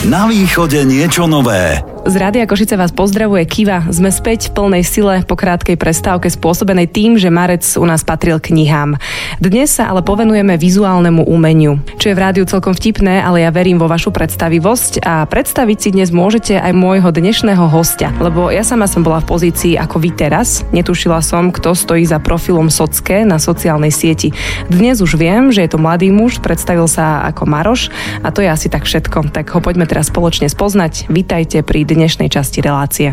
Na východe niečo nové. Z Rádia Košice vás pozdravuje Kiva. Sme späť v plnej sile po krátkej prestávke spôsobenej tým, že marec u nás patril knihám. Dnes sa ale povenujeme vizuálnemu umeniu, čo je v rádiu celkom vtipné, ale ja verím vo vašu predstavivosť a predstaviť si dnes môžete aj môjho dnešného hostia, lebo ja sama som bola v pozícii ako vy teraz. Netušila som, kto stojí za profilom Socke na sociálnej sieti. Dnes už viem, že je to mladý muž, predstavil sa ako Maroš a to je asi tak všetko. Tak ho poďme teraz spoločne spoznať. Vítajte pri dnešnej časti relácie.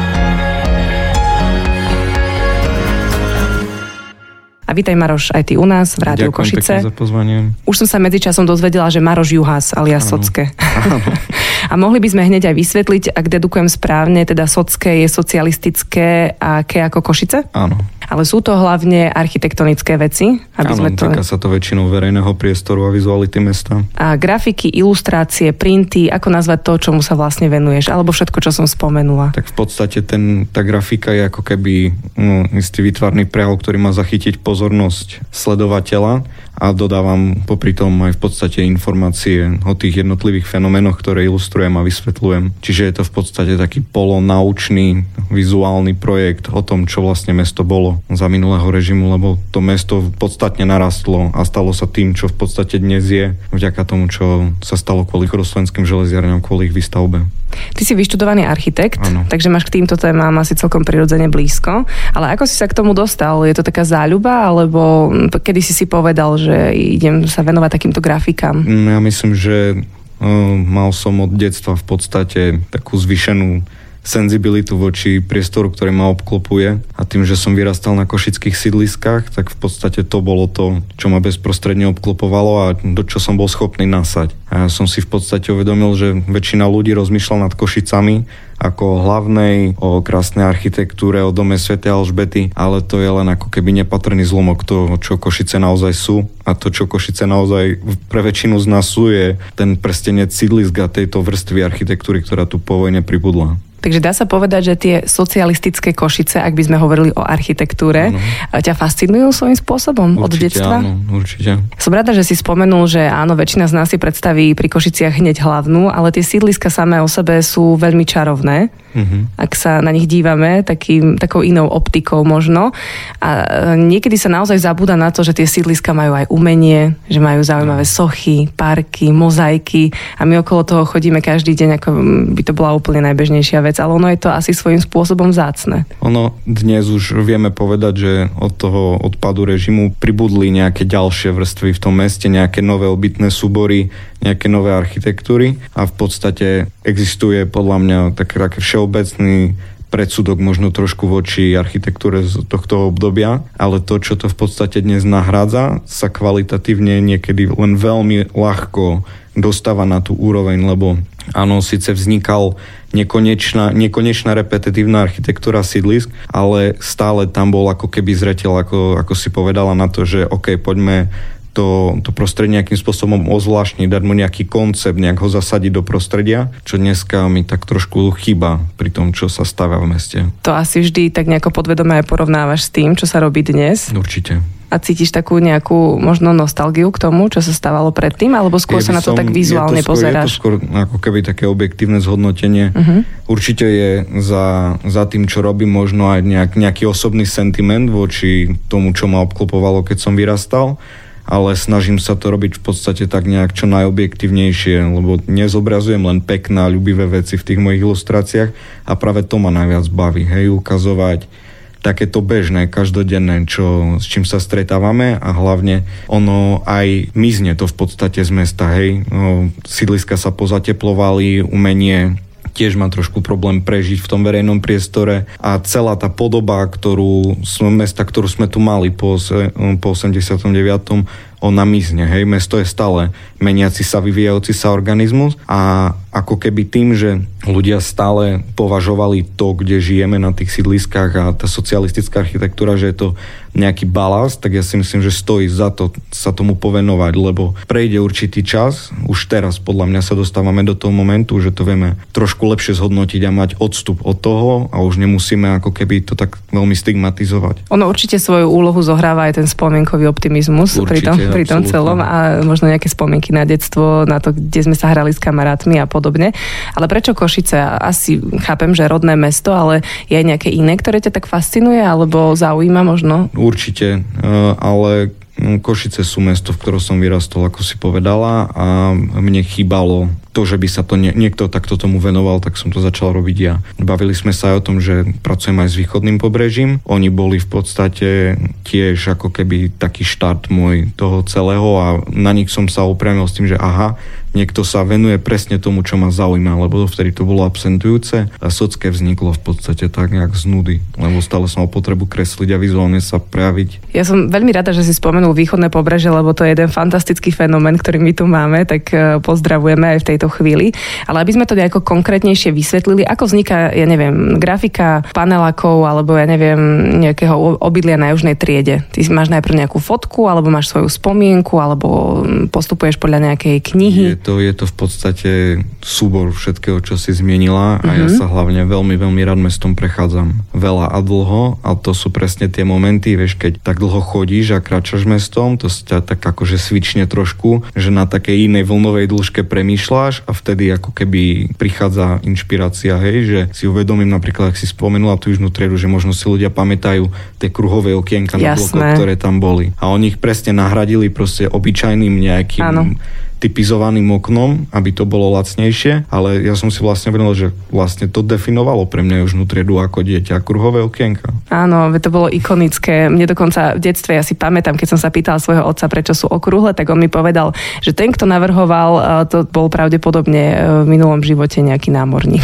A vítaj, Maroš, aj ty u nás v Rádiu Košice. Ďakujem pekne za pozvanie. Už som sa medzičasom dozvedela, že Maroš Juhás alias Socke. A mohli by sme hneď aj vysvetliť, ak dedukujem správne, teda Socke je socialistické a Ke ako Košice? Áno. Ale sú to hlavne architektonické veci? Týka sa to väčšinou verejného priestoru a vizuality mesta. A grafiky, ilustrácie, printy, ako nazvať to, čomu sa vlastne venuješ? Alebo všetko, čo som spomenula? Tak v podstate tá grafika je ako keby istý výtvarný prejav, ktorý má zachytiť pozornosť sledovateľa a dodávam popri tom aj v podstate informácie o tých jednotlivých fenoménoch, ktoré ilustrujem a vysvetľujem. Čiže je to v podstate taký polonaučný vizuálny projekt o tom, čo vlastne mesto bolo za minulého režimu, lebo to mesto podstatne narastlo a stalo sa tým, čo v podstate dnes je, vďaka tomu, čo sa stalo kvôli Slovenským železiarňam, kvôli ich výstavbe. Ty si vyštudovaný architekt, ano. Takže máš k týmto témam asi celkom prirodzene blízko. Ale ako si sa k tomu dostal? Je to taká záľuba, alebo kedy si povedal, že idem sa venovať takýmto grafikám? Ja myslím, že mal som od detstva v podstate takú zvýšenú senzibilitu voči priestoru, ktorý ma obklopuje, a tým, že som vyrastal na košických sídliskách, tak v podstate to bolo to, čo ma bezprostredne obklopovalo a do čo som bol schopný nasať. A ja som si v podstate uvedomil, že väčšina ľudí rozmýšľa nad Košicami ako o hlavnej, o krásnej architektúre, o dome svätej Alžbety, ale to je len ako keby nepatrný zlomok toho, čo Košice naozaj sú, a to, čo Košice naozaj pre väčšinu z nás sú, je ten prstenec sídlisk a tejto vrstvy architektúry, ktorá tu po vojne pribudla. Takže dá sa povedať, že tie socialistické Košice, ak by sme hovorili o architektúre, ťa fascinujú svojím spôsobom od detstva? Áno, určite. Som rada, že si spomenul, že áno, väčšina z nás si predstaví pri Košiciach hneď hlavnú, ale tie sídliska samé o sebe sú veľmi čarovné. Ak sa na nich dívame takou inou optikou možno. A niekedy sa naozaj zabúda na to, že tie sídliska majú aj umenie, že majú zaujímavé sochy, parky, mozaiky a my okolo toho chodíme každý deň, ako by to bola úplne najbežnejšia vec, ale ono je to asi svojím spôsobom vzácne. Ono dnes už vieme povedať, že od toho odpadu režimu pribudli nejaké ďalšie vrstvy v tom meste, nejaké nové obytné súbory, nejaké nové architektúry a v podstate existuje podľa mňa taký všeobecný predsudok možno trošku voči architektúre z tohto obdobia, ale to, čo to v podstate dnes nahrádza, sa kvalitatívne niekedy len veľmi ľahko dostáva na tú úroveň, lebo áno, síce vznikal nekonečná repetitívna architektúra sídlisk, ale stále tam bol ako keby zreteľ, ako si povedala, na to, že OK, poďme to prostredie nejakým spôsobom ozvláštniť, dať mu nejaký koncept, nejak ho zasadiť do prostredia, čo dneska mi tak trošku chýba pri tom, čo sa stavia v meste. To asi vždy tak nejako podvedome aj porovnávaš s tým, čo sa robí dnes? Určite. A cítiš takú nejakú možno nostalgiu k tomu, čo sa stávalo predtým, alebo skôr sa na to tak vizuálne pozeráš? Je to skôr ako keby také objektívne zhodnotenie. Určite je za tým, čo robím, možno aj nejaký osobný sentiment voči tomu, čo ma obklopovalo, keď som vyrastal, ale snažím sa to robiť v podstate tak nejak čo najobjektívnejšie, lebo nezobrazujem len pekné a ľúbivé veci v tých mojich ilustráciách a práve to ma najviac baví, ukazovať takéto bežné, každodenné, s čím sa stretávame a hlavne ono aj mizne to v podstate z mesta, sídliska sa pozateplovali, umenie tiež má trošku problém prežiť v tom verejnom priestore a celá tá podoba, ktorú sme tu mali po 89. ona mizne, mesto je stále meniaci sa, vyvíjajúci sa organizmus a ako keby tým, že ľudia stále považovali to, kde žijeme na tých sídliskách a tá socialistická architektúra, že je to nejaký balast, tak ja si myslím, že stojí za to sa tomu povenovať, lebo prejde určitý čas, už teraz podľa mňa sa dostávame do toho momentu, že to vieme trošku lepšie zhodnotiť a mať odstup od toho a už nemusíme ako keby to tak veľmi stigmatizovať. Ono určite svoju úlohu zohráva aj ten spomienkový optimizmus. Určite, pri tom celom a možno nejaké spomienky na detstvo, na to, kde sme sa hrali s kamarátmi a podobne. Ale prečo Košice? Asi chápem, že rodné mesto, ale je aj nejaké iné, ktoré ťa tak fascinuje alebo zaujíma možno? Určite, ale Košice sú mesto, v ktorom som vyrastol, ako si povedala, a mne chýbalo to, že by sa to niekto takto tomu venoval, tak som to začal robiť ja. Bavili sme sa aj o tom, že pracujem aj s východným pobrežím. Oni boli v podstate tiež ako keby taký štart môj toho celého a na nich som sa opriamil s tým, že aha, niekto sa venuje presne tomu, čo ma zaujíma, lebo vtedy to bolo absentujúce a Socké vzniklo v podstate tak nejak z nudy, lebo stále som mal potrebu kresliť a vizuálne sa prejaviť. Ja som veľmi rada, že si spomenul východné pobrežie, lebo to je jeden fantastický fenomén, ktorý my tu máme, tak pozdravujeme aj v tejto chvíli. Ale aby sme to nejako konkrétnejšie vysvetlili, ako vzniká, ja neviem, grafika panelákov alebo ja neviem, nejakého obydlia na južnej triede. Ty máš najprv nejakú fotku, alebo máš svoju spomienku, alebo postupuješ podľa nejakej knihy. Je to v podstate súbor všetkého, čo si zmienila a ja sa hlavne veľmi, veľmi rád mestom prechádzam veľa a dlho a to sú presne tie momenty, vieš, keď tak dlho chodíš a kráčaš mestom, to sa tak akože svične trošku, že na takej inej vlnovej dĺžke premýšľaš a vtedy ako keby prichádza inšpirácia, hej, že si uvedomím napríklad, ak si spomenula tú južnú triedu, že možno si ľudia pamätajú tie kruhové okienka na blokoch, ktoré tam boli. A oni ich presne nahradili proste obyčajným nejakým typizovaným oknom, aby to bolo lacnejšie, ale ja som si vlastne vedel, že vlastne to definovalo pre mňa južnú triedu ako dieťa, kruhové okienka. Áno, to bolo ikonické. Mne dokonca v detstve, ja si pamätám, keď som sa pýtala svojho otca, prečo sú okrúhle, tak on mi povedal, že ten, kto navrhoval, to bol pravdepodobne v minulom živote nejaký námorník.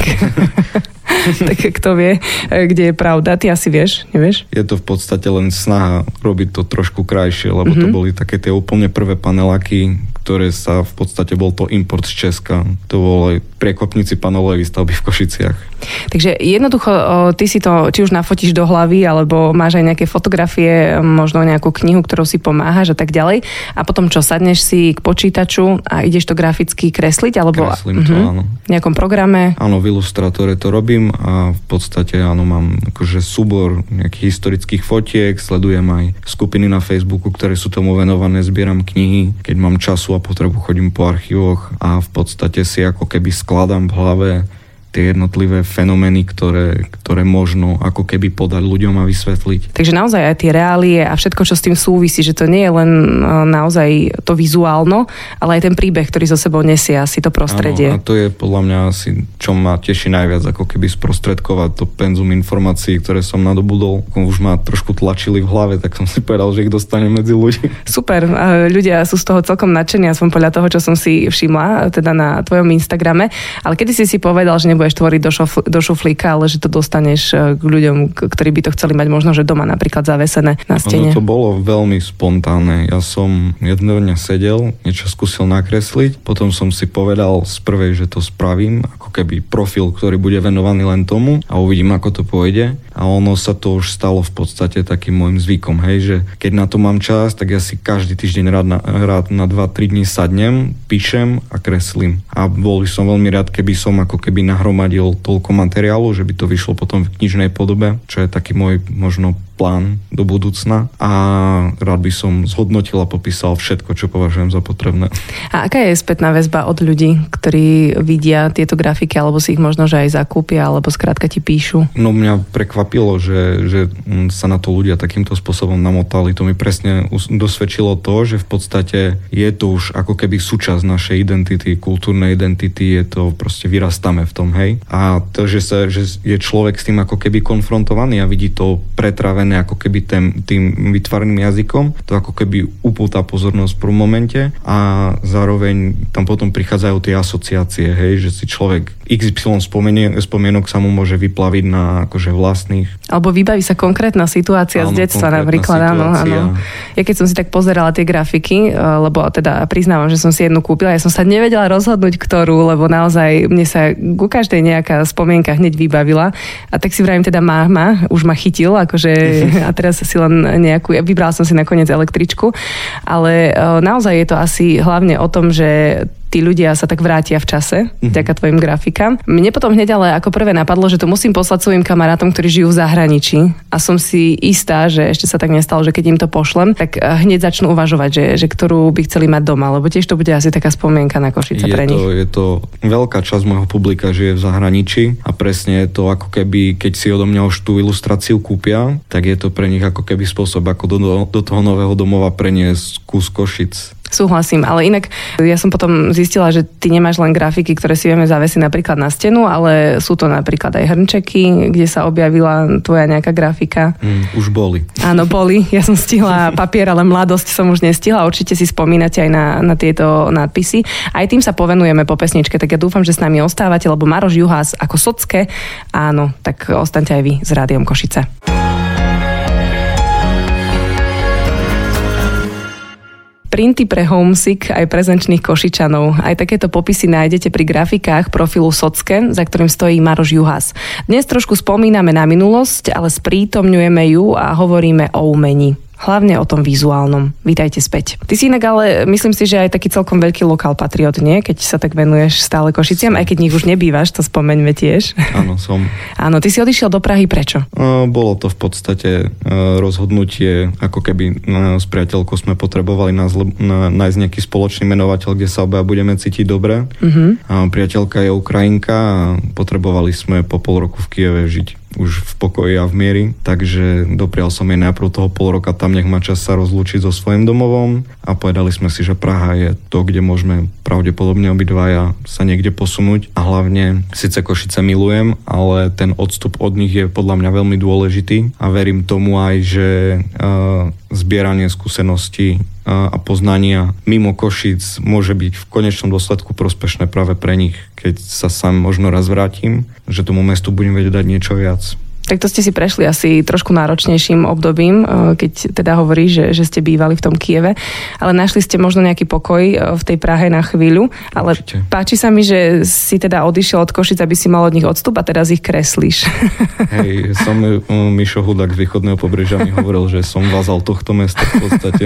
Tak kto vie, kde je pravda? Ty asi vieš, nevieš? Je to v podstate len snaha robiť to trošku krajšie, lebo to boli také tie úplne prvé paneláky, ktoré sa v podstate bol to import z Česka. To boli priekopníci panelovej výstavby v Košiciach. Takže jednoducho, ty si to či už nafotíš do hlavy, alebo máš aj nejaké fotografie, možno nejakú knihu, ktorou si pomáhaš a tak ďalej. A potom čo, sadneš si k počítaču a ideš to graficky kresliť? Alebo kreslím to, áno. V nejakom programe? Áno, v Illustratore to robím a v podstate áno, mám akože súbor nejakých historických fotiek, sledujem aj skupiny na Facebooku, ktoré sú tomu venované, zbieram knihy, keď mám času a potrebu chodím po archívoch a v podstate si ako keby skladám v hlave tie jednotlivé fenomény, ktoré možno ako keby podať ľuďom a vysvetliť. Takže naozaj aj tie reálie a všetko, čo s tým súvisí, že to nie je len naozaj to vizuálno, ale aj ten príbeh, ktorý so sebou nesie asi to prostredie. Áno, a to je podľa mňa asi, čo ma teší najviac, ako keby sprostredkovať to penzum informácií, ktoré som nadobudol. Už ma trošku tlačili v hlave, tak som si povedal, že ich dostanem medzi ľudí. Super, ľudia sú z toho celkom nadšení, aspoň podľa toho, čo som si všimla, teda na tvojom Instagrame, ale kedy si povedal, že nebudeš tvoriť do šuflíka, ale že to dostaneš k ľuďom, ktorí by to chceli mať možno, že doma napríklad zavesené na stene. Ono to bolo veľmi spontánne. Ja som jedného dňa sedel, niečo skúsil nakresliť, potom som si povedal z prvej, že to spravím, ako keby profil, ktorý bude venovaný len tomu a uvidím, ako to pôjde. A ono sa to už stalo v podstate takým môjim zvykom, hej, že keď na to mám čas, tak ja si každý týždeň rád na 2-3 dní sadnem, píšem a kreslím. A bol som veľmi rád, keby som ako keby nahromadil toľko materiálu, že by to vyšlo potom v knižnej podobe, čo je taký môj možno plán do budúcna a rád by som zhodnotil a popísal všetko, čo považujem za potrebné. A aká je spätná väzba od ľudí, ktorí vidia tieto grafiky alebo si ich možno že aj zakúpia alebo skrátka ti píšu? No mňa prekvapilo, že sa na to ľudia takýmto spôsobom namotali. To mi presne dosvedčilo to, že v podstate je to už ako keby súčasť našej identity, kultúrnej identity, je to proste vyrastáme v tom, hej. A to, že je človek s tým ako keby konfrontovaný a vidí to pretravené ako keby tým vytvoreným jazykom, to ako keby upúta pozornosť v prvom momente a zároveň tam potom prichádzajú tie asociácie, hej, že si človek XY spomienok sa mu môže vyplaviť na akože vlastných. Alebo vybaví sa konkrétna situácia z detstva napríklad, áno. Ja keď som si tak pozerala tie grafiky, lebo teda priznávam, že som si jednu kúpila, ja som sa nevedela rozhodnúť ktorú, lebo naozaj mne sa ku každej nejaká spomienka hneď vybavila a tak si vravím teda máma, už ma chytil, akože a teraz si len nejakú, vybrala som si nakoniec električku, ale naozaj je to asi hlavne o tom, že tí ľudia sa tak vrátia v čase, vďaka tvojim grafikám. Mne potom hneď ale ako prvé napadlo, že to musím poslať svojim kamarátom, ktorí žijú v zahraničí a som si istá, že ešte sa tak nestalo, že keď im to pošlem, tak hneď začnú uvažovať, že ktorú by chceli mať doma, lebo tiež to bude asi taká spomienka na Košice pre nich. Je to veľká časť môjho publika žije v zahraničí a presne je to ako keby, keď si odo mňa už tú ilustráciu kúpia, tak je to pre nich ako keby spôsob, ako do toho nového domova preniesť kus Košic. Súhlasím, ale inak ja som potom zistila, že ty nemáš len grafiky, ktoré si vieme zavesiť napríklad na stenu, ale sú to napríklad aj hrnčeky, kde sa objavila tvoja nejaká grafika. Už boli. Áno, boli. Ja som stihla papier, ale mladosť som už nestihla. Určite si spomínate aj na tieto nadpisy. Aj tým sa povenujeme po pesničke, tak ja dúfam, že s nami ostávate, lebo Maroš Juhás ako Socke, áno, tak ostaňte aj vy s Rádiom Košice. Printy pre homesick aj prezenčných Košičanov. Aj takéto popisy nájdete pri grafikách profilu Socke, za ktorým stojí Maroš Juhás. Dnes trošku spomíname na minulosť, ale sprítomňujeme ju a hovoríme o umení. Hlavne o tom vizuálnom. Vítajte späť. Ty si inak ale myslím si, že aj taký celkom veľký lokál patriot, nie? Keď sa tak venuješ stále Košiciam, aj keď nich už nebývaš, to spomeňme tiež. Áno, som. Áno, ty si odišiel do Prahy, prečo? Bolo to v podstate rozhodnutie, ako keby s priateľkou sme potrebovali nájsť nejaký spoločný menovateľ, kde sa obaja budeme cítiť dobre. Priateľka je Ukrajinka a potrebovali sme po pol roku v Kieve žiť už v pokoji a v miery, takže doprial som jej najprv toho pol roka tam, nech má čas sa rozlúčiť so svojím domovom a povedali sme si, že Praha je to, kde môžeme pravdepodobne obidvaja sa niekde posunúť a hlavne síce Košice milujem, ale ten odstup od nich je podľa mňa veľmi dôležitý a verím tomu aj, že zbieranie skúseností a poznania mimo Košíc môže byť v konečnom dôsledku prospešné práve pre nich, keď sa sám možno raz vrátim, že tomu mestu budem vedieť dať niečo viac. Tak to ste si prešli asi trošku náročnejším obdobím, keď teda hovoríš, že ste bývali v tom Kieve, ale našli ste možno nejaký pokoj v tej Prahe na chvíľu, ale určite. Páči sa mi, že si teda odišiel od Košic, aby si mal od nich odstup a teraz ich kreslíš. Hej, som Mišo Hudák z východného pobrežia mi hovoril, že som vazal tohto mesta v podstate.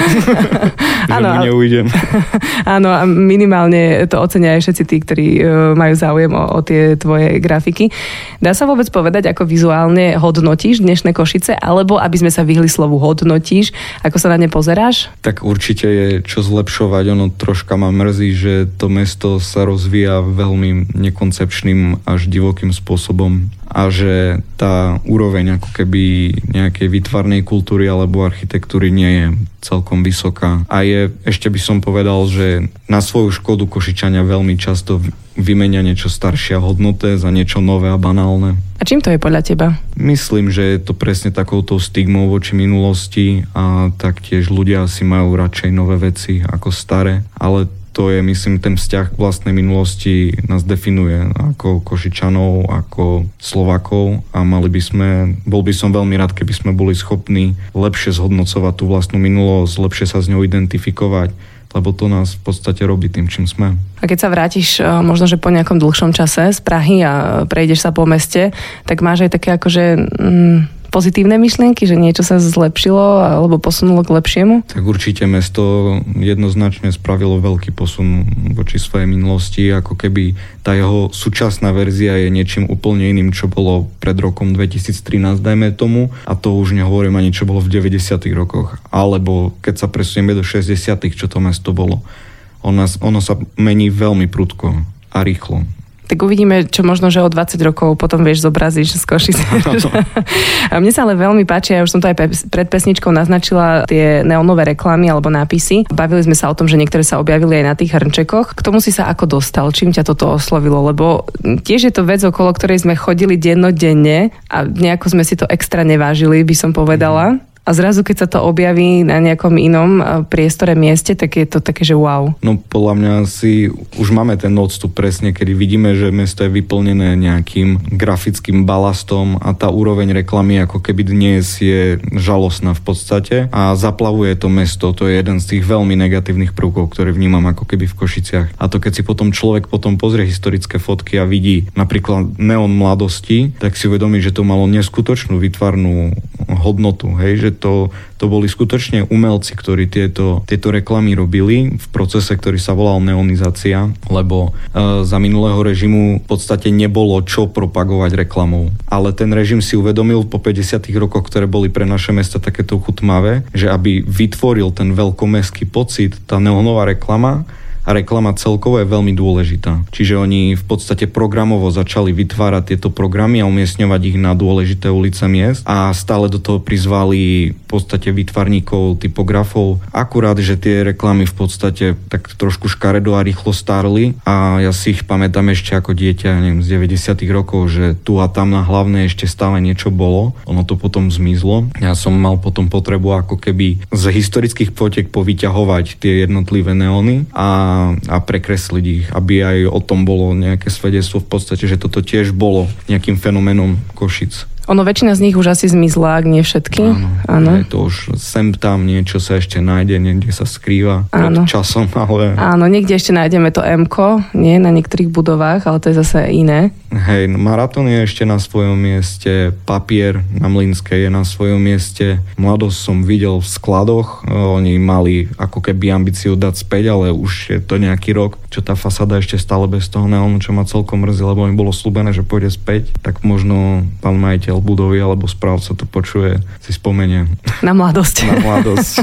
Že mu neujdem. Áno, a minimálne to ocenia aj všetci tí, ktorí majú záujem o tie tvoje grafiky. Dá sa vôbec povedať, ako vizuálne hodnotíš dnešné Košice, alebo aby sme sa vyhli slovu hodnotíš, ako sa na ne pozeráš? Tak určite je čo zlepšovať. Ono troška ma mrzí, že to mesto sa rozvíja veľmi nekoncepčným až divokým spôsobom a že tá úroveň ako keby nejakej výtvarnej kultúry alebo architektúry nie je celkom vysoká. A ešte by som povedal, že na svoju škodu Košičania veľmi často vymenia niečo staršie a hodnoté za niečo nové a banálne. A čím to je podľa teba? Myslím, že je to presne takouto stigmou voči minulosti a taktiež ľudia si majú radšej nové veci ako staré, ale to je, myslím, ten vzťah k vlastnej minulosti nás definuje ako Košičanov, ako Slovákov a bol by som veľmi rád, keby sme boli schopní lepšie zhodnocovať tú vlastnú minulosť, lepšie sa s ňou identifikovať, lebo to nás v podstate robí tým, čím sme. A keď sa vrátiš možno, že po nejakom dlhšom čase z Prahy a prejdeš sa po meste, tak máš aj také akože pozitívne myšlienky, že niečo sa zlepšilo alebo posunulo k lepšiemu? Tak určite mesto jednoznačne spravilo veľký posun voči svojej minulosti, ako keby tá jeho súčasná verzia je niečím úplne iným, čo bolo pred rokom 2013, dajme tomu, a to už nehovorím ani, čo bolo v 90. rokoch, alebo keď sa presunieme do 60. čo to mesto bolo. Ono sa mení veľmi prudko a rýchlo. Tak uvidíme, čo možno, že o 20 rokov potom vieš zobraziť z Košic. A mne sa ale veľmi páči, ja už som to aj pred pesničkou naznačila, tie neonové reklamy alebo nápisy. Bavili sme sa o tom, že niektoré sa objavili aj na tých hrnčekoch. K tomu si sa ako dostal? Čím ťa toto oslovilo? Lebo tiež je to vec, okolo ktorej sme chodili dennodenne a nejako sme si to extra nevážili, by som povedala. A zrazu, keď sa to objaví na nejakom inom priestore, mieste, tak je to také, že wow. No podľa mňa už máme ten odstup presne, kedy vidíme, že mesto je vyplnené nejakým grafickým balastom a tá úroveň reklamy ako keby dnes je žalostná v podstate a zaplavuje to mesto. To je jeden z tých veľmi negatívnych prvkov, ktoré vnímam ako keby v Košiciach. A to keď si potom človek pozrie historické fotky a vidí napríklad neon mladosti, tak si uvedomí, že to malo neskutočnú výtvarnú hodnotu, hej, že to boli skutočne umelci, ktorí tieto reklamy robili v procese, ktorý sa volal neonizácia, lebo za minulého režimu v podstate nebolo čo propagovať reklamou. Ale ten režim si uvedomil po 50 rokoch, ktoré boli pre naše mesta takéto chutmavé, že aby vytvoril ten veľkomestský pocit, tá neonová reklama, a reklama celkovo je veľmi dôležitá. Čiže oni v podstate programovo začali vytvárať tieto programy a umiestňovať ich na dôležité ulice miest a stále do toho prizvali v podstate výtvarníkov, typografov. Akurát, že tie reklamy v podstate tak trošku škaredo a rýchlo stárli a ja si ich pamätám ešte ako dieťa, neviem, z 90. rokov, že tu a tam na hlavnej ešte stále niečo bolo. Ono to potom zmizlo. Ja som mal potom potrebu ako keby z historických fotiek povyťahovať tie jednotlivé neóny a prekresliť ich, aby aj o tom bolo nejaké svedectvo v podstate, že toto tiež bolo nejakým fenoménom Košic. Ono väčšina z nich už asi zmizla, ak nie všetky. Áno. Je to už sem tam niečo sa ešte nájde, niekde sa skrýva pred časom, ale... Áno, niekde ešte nájdeme to M-ko, nie na niektorých budovách, ale to je zase iné. Hej, Maratón je ešte na svojom mieste, Papier na Mlynskej je na svojom mieste. Mladosť som videl v skladoch, oni mali ako keby ambíciu dať späť, ale už je to nejaký rok, čo tá fasáda ešte stále bez toho neónu, čo ma celkom mrzí, lebo mi bolo slúbené, že pôjde späť, tak možno pán majiteľ budovy alebo správca to počuje, si spomenie. Na mladosť. Na mladosť.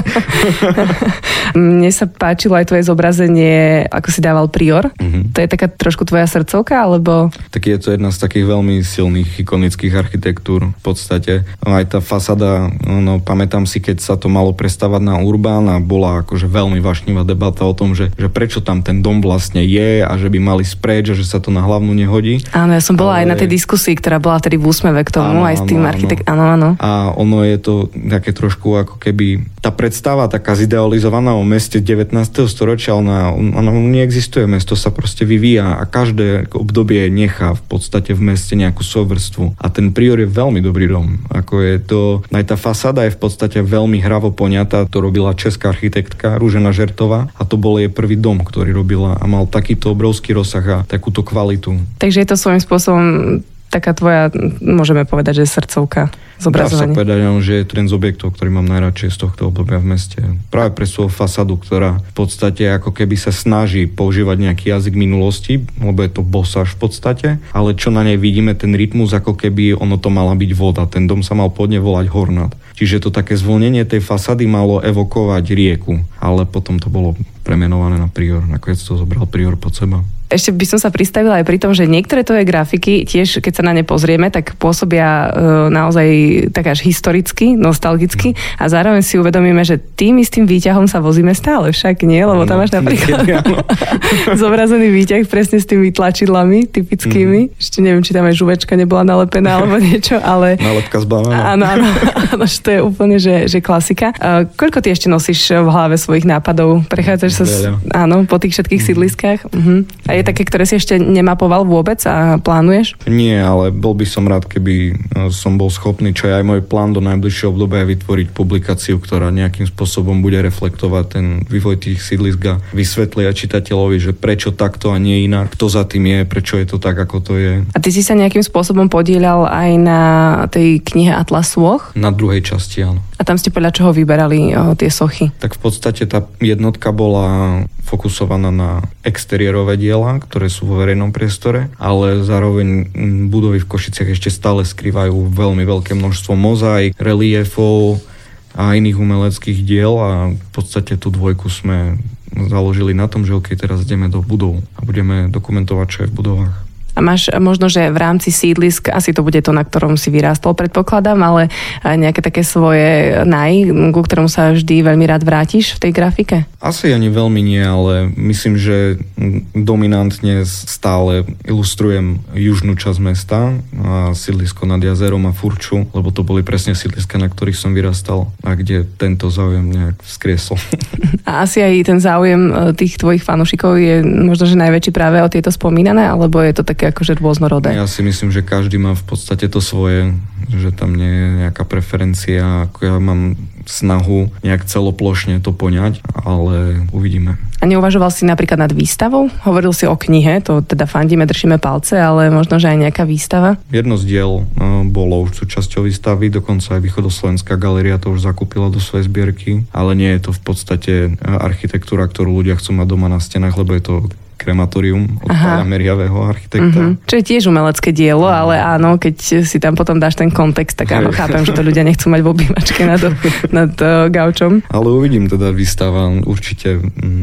Mne sa páčilo aj tvoje zobrazenie, ako si dával prior. To je taká trošku tvoja srdcovka, alebo... Tak je to jedna z takých veľmi silných ikonických architektúr v podstate. Aj tá fasáda, pamätám si, keď sa to malo prestávať na Urbán a bola akože veľmi vášnivá debata o tom, že prečo tam ten dom vlastne je a že by mali spreč a že sa to na hlavnú nehodí. Áno, ja som bola aj na tej diskusii, ktorá bola tedy v úsmeve k tomu, aj s tým architektom. Áno. A ono je to také trošku ako keby tá predstava taká zidealizovaná o meste 19. storočia, ona neexistuje, mesto sa proste vyvíja a každé obdobie nechá v podstate v meste nejakú sovrstvu. A ten Prior je veľmi dobrý dom. Ako je to, aj tá fasáda je v podstate veľmi hravo poňatá, to robila česká architektka Rúžena Žertová a to bol jej prvý dom, ktorý robila a mal takýto obrovský rozsah a takúto kvalitu. Takže je to svojím spôsobom taká tvoja, môžeme povedať, že srdcovka zobrazovania. Dá sa povedať, že je to jeden z objektov, ktorý mám najradšej z tohto obdobia v meste. Práve pre svoju fasádu, ktorá v podstate ako keby sa snaží používať nejaký jazyk minulosti, lebo je to bosáž v podstate, ale čo na nej vidíme, ten rytmus, ako keby ono to mala byť voda. Ten dom sa mal podne volať Hornát. Čiže to také zvolnenie tej fasády malo evokovať rieku, ale potom to bolo premenované na Prior. Nakoniec to zobral Prior pod seba. Ešte by som sa pristavila aj pri tom, že niektoré tvoje grafiky, tiež keď sa na ne pozrieme, tak pôsobia naozaj tak až historicky, nostalgicky a zároveň si uvedomíme, že tým istým výťahom sa vozíme stále, však nie? Lebo tam máš napríklad zobrazený výťah presne s tými tlačidlami typickými. Ešte neviem, či tam aj žuvečka nebola nalepená alebo niečo, ale... Nálepka z banána. Áno, to je úplne, že klasika. Koľko ty ešte nosíš v hlave svojich nápadov? Prechádzaš sa po tých všetkých sídliskách? A je také, ktoré si ešte nemapoval vôbec a plánuješ? Nie, ale bol by som rád, keby som bol schopný, čo je aj môj plán do najbližšieho obdobia, vytvoriť publikáciu, ktorá nejakým spôsobom bude reflektovať ten vývoj tých sídlisk a vysvetliť čitateľovi, že prečo takto a nie inak, kto za tým je, prečo je to tak, ako to je. A ty si sa nejakým spôsobom podieľal aj na tej knihe Atlas sôch? Na druhej časti, áno. A tam ste podľa čoho vyberali tie sochy? Tak v podstate tá jednotka bola fokusovaná na exteriérové diela, ktoré sú vo verejnom priestore, ale zároveň budovy v Košiciach ešte stále skrývajú veľmi veľké množstvo mozaik, reliefov a iných umeleckých diel a v podstate tú dvojku sme založili na tom, že teraz ideme do budov a budeme dokumentovať, čo je v budovách. A máš možno, že v rámci sídlisk, asi to bude to, na ktorom si vyrástol, predpokladám, ale nejaké také svoje ku ktorému sa vždy veľmi rád vrátiš v tej grafike? Asi ani veľmi nie, ale myslím, že dominantne stále ilustrujem južnú časť mesta, a sídlisko nad jazerom a Furču, lebo to boli presne sídliska, na ktorých som vyrastal a kde tento záujem nejak vzkriesol. A asi aj ten záujem tých tvojich fanúšikov je možno, že najväčší práve o tieto spomínané, alebo je to také akože rôznorodé? Ja si myslím, že každý má v podstate to svoje. že tam nie je nejaká preferencia, ako ja mám snahu nejak celoplošne to poňať, ale uvidíme. A neuvažoval si napríklad nad výstavou? Hovoril si o knihe, to teda fandíme, držíme palce, ale možno, že aj nejaká výstava? Jedno z diel bolo už súčasťou výstavy, dokonca aj Východoslovenská galéria to už zakúpila do svojej zbierky, ale nie je to v podstate architektúra, ktorú ľudia chcú mať doma na stenách, lebo je to krematórium od Pála Meriavého architekta. Čo je tiež umelecké dielo, ale áno, keď si tam potom dáš ten kontext, tak áno, chápem, že to ľudia nechcú mať v obývačke nad gaučom. Ale uvidím, teda výstava určite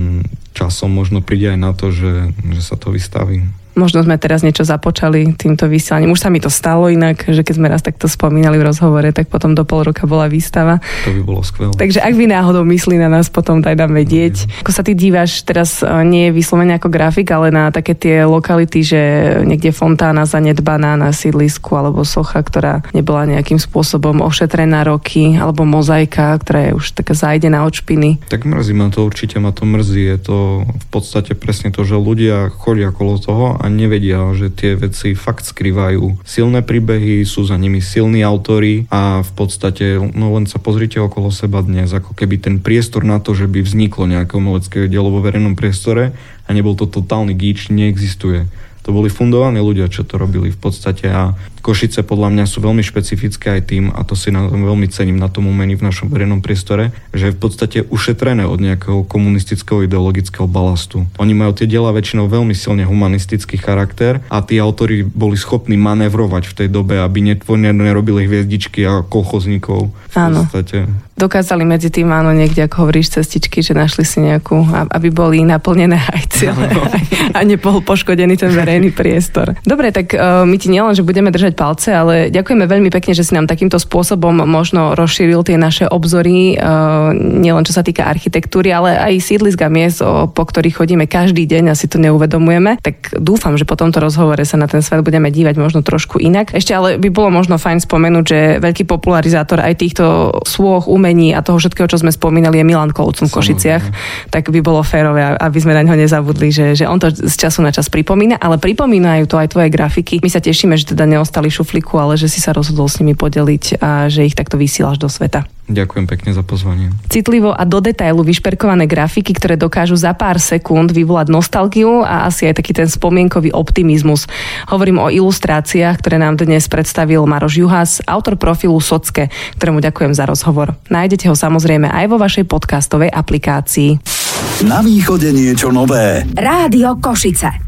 časom možno príde aj na to, že sa to vystaví. Možno sme teraz niečo započali týmto vysielaním. Už sa mi to stalo inak, že keď sme raz takto spomínali v rozhovore, tak potom do pol roka bola výstava. To by bolo skvelé. Takže ak by náhodou myslí na nás, potom daj nám vedieť. Ako sa ty díváš, teraz nie je vyslovene ako grafik, ale na také tie lokality, že niekde fontána zanedbaná na sídlisku, alebo socha, ktorá nebola nejakým spôsobom ošetrená roky, alebo mozaika, ktorá je už taká zájdená od špiny. Tak mrzí ma to, určite ma to mrzí. Je to v podstate presne to, že ľudia chodia okolo toho a nevedia, že tie veci fakt skrývajú silné príbehy, sú za nimi silní autori a v podstate len sa pozrite okolo seba dnes, ako keby ten priestor na to, že by vzniklo nejaké umelecké dielo vo verejnom priestore a nebol to totálny gíč, neexistuje. To boli fundovaní ľudia, čo to robili v podstate a Košice podľa mňa sú veľmi špecifické aj tým, a to si veľmi cením na tom umení v našom verejnom priestore, že je v podstate ušetrené od nejakého komunistického ideologického balastu. Oni majú tie diela väčšinou veľmi silne humanistický charakter a tí autori boli schopní manévrovať v tej dobe, aby nerobili hviezdičky a kolchozníkov. Áno. Dokázali medzi tým, áno, niekde, ako hovoríš, cestičky, že našli si nejakú, aby boli naplnené aj ciele a nebol poškodený ten verejný priestor. Dobre, tak my ti nielen, že budeme držať palce, ale ďakujeme veľmi pekne, že si nám takýmto spôsobom možno rozšíril tie naše obzory, nielen čo sa týka architektúry, ale aj sídlisk a miest, po ktorých chodíme každý deň a si to neuvedomujeme. Tak dúfam, že po tomto rozhovore sa na ten svet budeme dívať možno trošku inak. Ešte ale by bolo možno fajn spomenúť, že veľký popularizátor aj týchto sôch, umení a toho všetkého, čo sme spomínali, je Milan Kolcun v Košiciach. Tak by bolo férové, aby sme na ňo nezabudli, že on to z času na čas pripomína, ale pripomínajú to aj tvoje grafiky. My sa tešíme, že teda neostali šuflíku, ale že si sa rozhodol s nimi podeliť a že ich takto vysielaš do sveta. Ďakujem pekne za pozvanie. Citlivo a do detailu vyšperkované grafiky, ktoré dokážu za pár sekúnd vyvolať nostalgiu a asi aj taký ten spomienkový optimizmus. Hovorím o ilustráciách, ktoré nám dnes predstavil Maroš Juhas, autor profilu Socke, ktorému ďakujem za rozhovor. Nájdete ho samozrejme aj vo vašej podcastovej aplikácii. Na východe niečo nové. Rádio Košice.